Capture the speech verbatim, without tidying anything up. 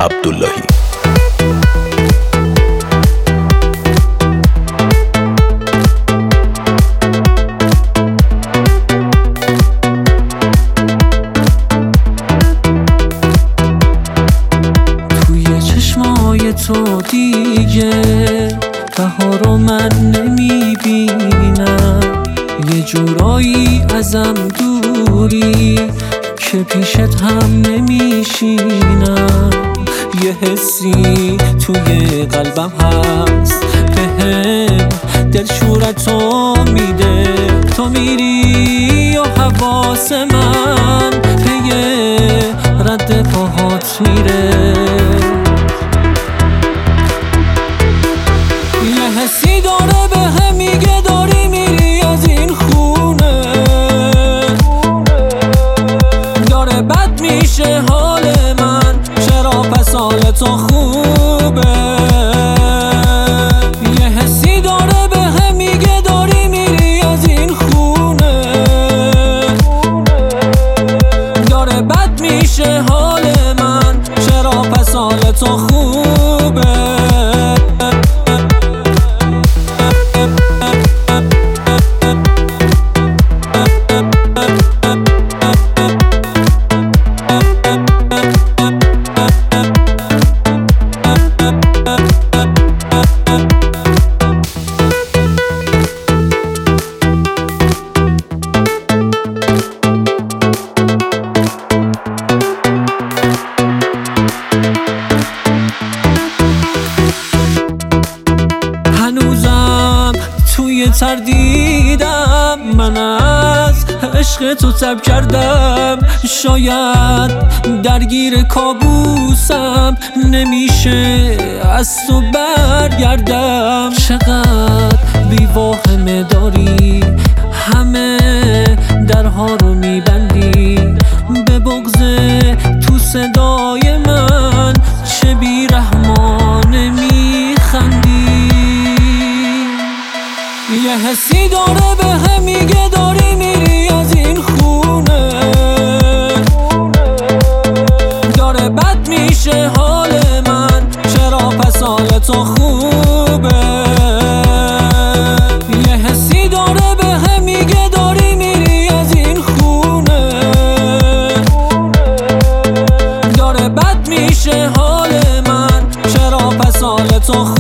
عبداللهی. توی چشمای تو دیگه بهار رو من نمیبینم، یه جورایی ازم دوری که پیشت هم نمیشینم. یه حسی توی قلبم هست بهم دلشورتو میده، تو میری و حواس من پی رد پاهات میره. یه حسی داره بهم میگه داری میری از این خونه، داره بد میشه حال من، چرا پس حال تو خوبه؟ یه حسی داره بهم میگه داری میری از این خونه، داره بد میشه حال من، چرا پس حال تو خوبه؟ هنوزم توی تردیدم، من از عشق تو تب کردم، شاید درگیر کابوسم، نمیشه از تو برگردم. چقدر بی‌واهمه داری، همه درها رو میبندی، به بغض تو صدای من چه بی‌رحمانه میخندی. یه حسی داره بهم میگه داری میری از این خونه، داره بد میشه حال من، چرا پس حال تو خوبه؟ یه حسی داره بهم میگه داری میری از این خونه، داره بد میشه حال من، چرا پس حال تو خوبه؟